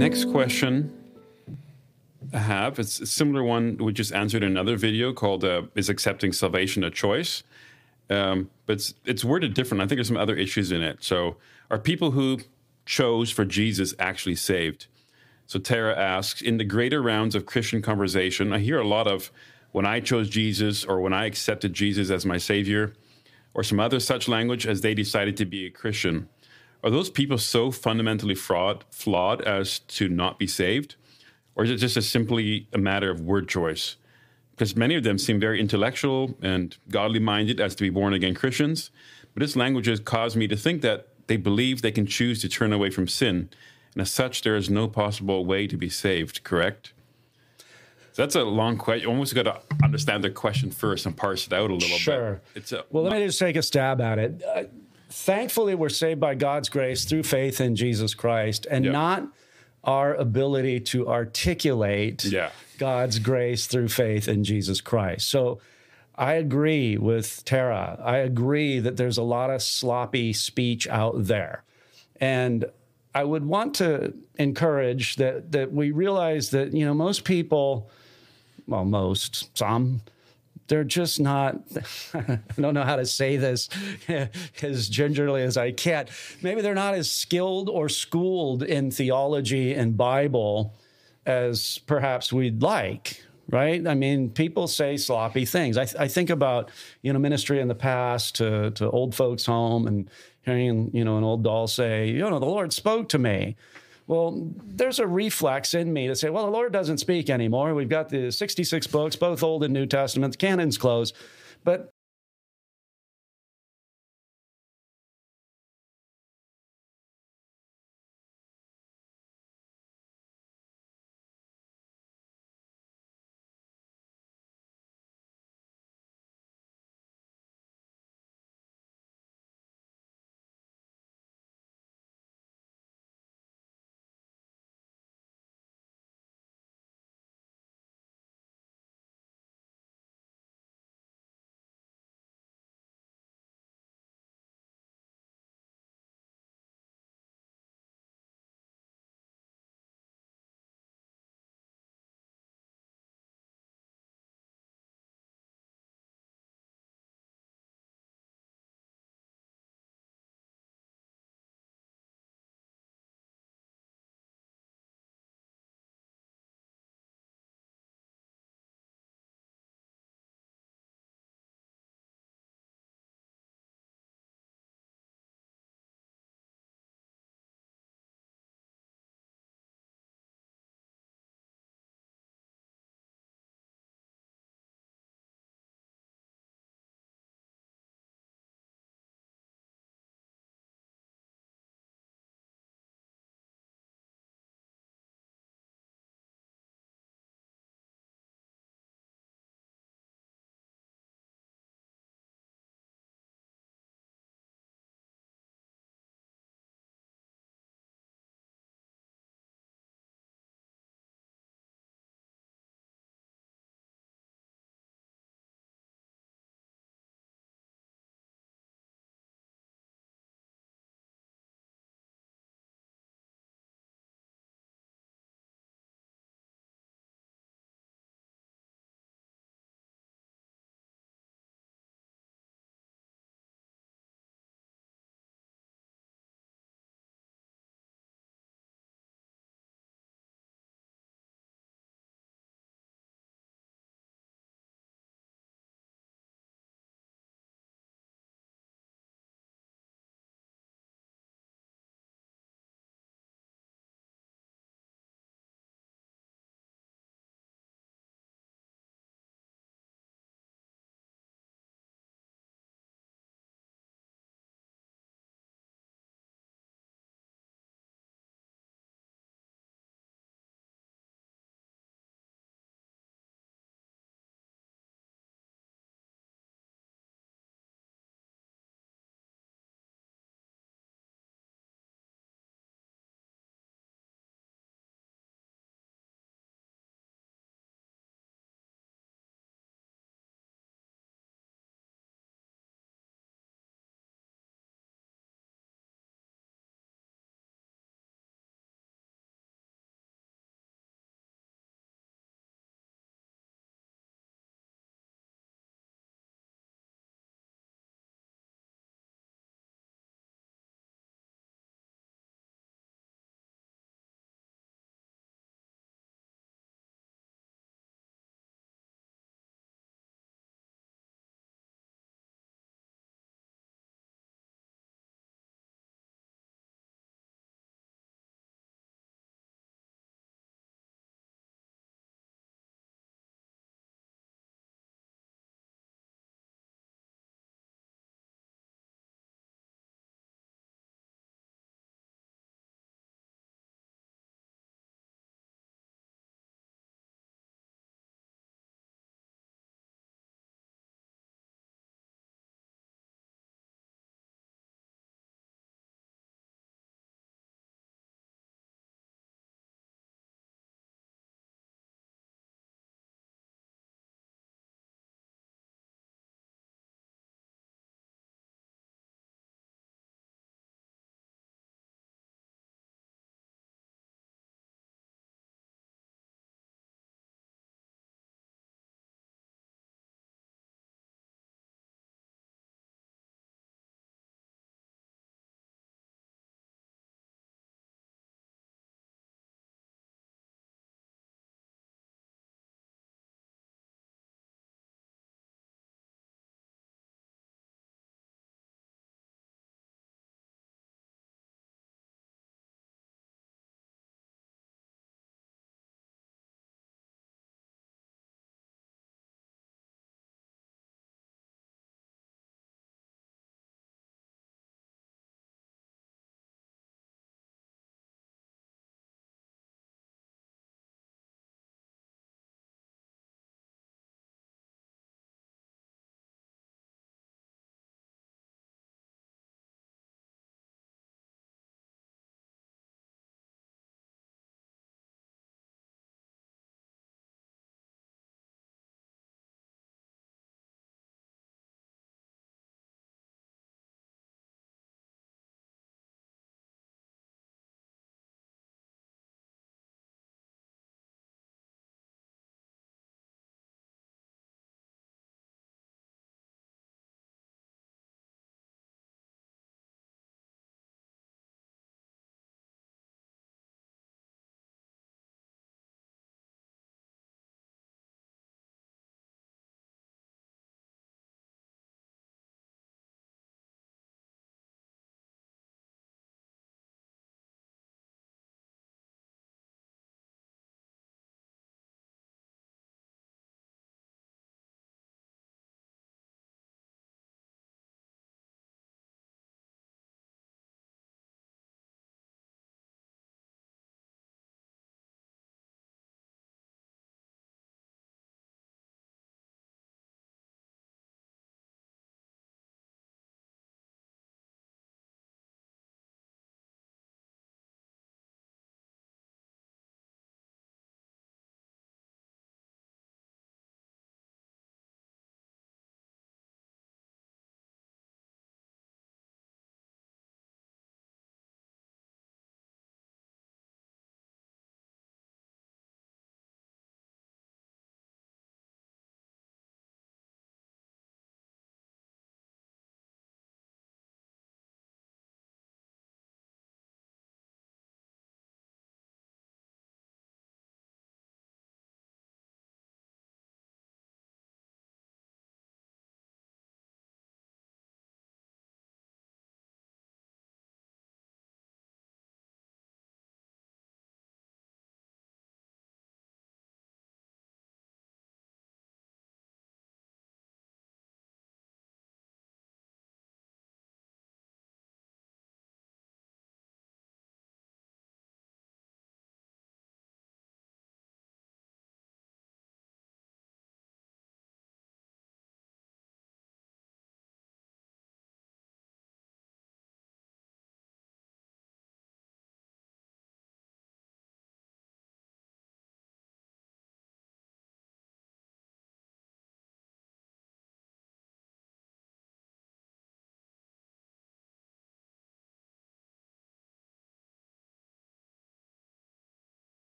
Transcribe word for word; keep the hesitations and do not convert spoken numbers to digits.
Next question I have, it's a similar one we just answered in another video called uh, Is Accepting Salvation a Choice? Um, but it's, it's worded different. I think there's some other issues in it. So are people who chose for Jesus actually saved? So Tara asks, in the greater rounds of Christian conversation, I hear a lot of when I chose Jesus or when I accepted Jesus as my Savior or some other such language as they decided to be a Christian. Are those people so fundamentally fraud, flawed as to not be saved? Or is it just a simply a matter of word choice? Because many of them seem very intellectual and godly-minded as to be born-again Christians, but this language has caused me to think that they believe they can choose to turn away from sin, and as such, there is no possible way to be saved, correct? So that's a long question. You almost got to understand the question first and parse it out a little sure. bit. It's a, well, let me just take a stab at it. Uh, thankfully, we're saved by God's grace through faith in Jesus Christ, and yeah. not our ability to articulate yeah. God's grace through faith in Jesus Christ. So I agree with Tara. I agree that there's a lot of sloppy speech out there. And I would want to encourage that that we realize that, you know, most people, well, most, some, they're just not, I don't know how to say this as gingerly as I can. Maybe they're not as skilled or schooled in theology and Bible as perhaps we'd like, right? I mean, people say sloppy things. I, th- I think about, you know, ministry in the past to, to old folks' home and hearing, you know, an old doll say, you know, the Lord spoke to me. Well, there's a reflex in me to say, well, the Lord doesn't speak anymore. We've got the sixty-six books, both Old and New Testament, the canon's closed. But